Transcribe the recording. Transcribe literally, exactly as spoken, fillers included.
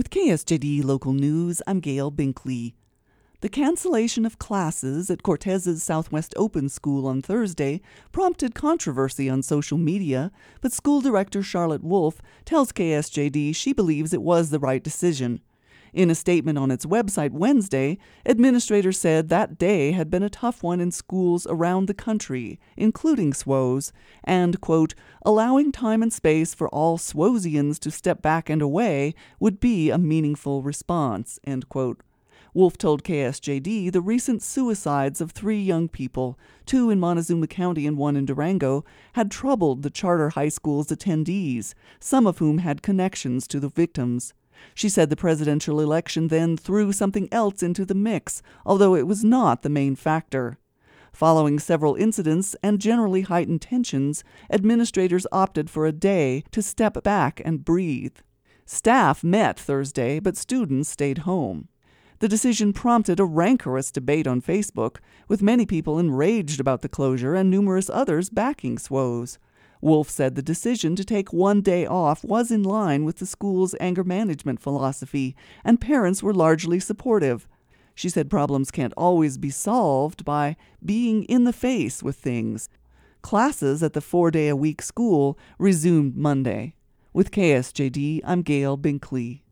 With K S J D Local News, I'm Gail Binkley. The cancellation of classes at Cortez's Southwest Open School on Thursday prompted controversy on social media, but school director Charlotte Wolf tells K S J D she believes it was the right decision. In a statement on its website Wednesday, administrators said that day had been a tough one in schools around the country, including S W O S, and, quote, allowing time and space for all S W O Sians to step back and away would be a meaningful response, end quote. Wolf told K S J D the recent suicides of three young people, two in Montezuma County and one in Durango, had troubled the charter high school's attendees, some of whom had connections to the victims. She said the presidential election then threw something else into the mix, although it was not the main factor. Following several incidents and generally heightened tensions, administrators opted for a day to step back and breathe. Staff met Thursday, but students stayed home. The decision prompted a rancorous debate on Facebook, with many people enraged about the closure and numerous others backing S W O S. Wolf said the decision to take one day off was in line with the school's anger management philosophy, and parents were largely supportive. She said problems can't always be solved by being in the face with things. Classes at the four-day-a-week school resumed Monday. With K S J D, I'm Gail Binkley.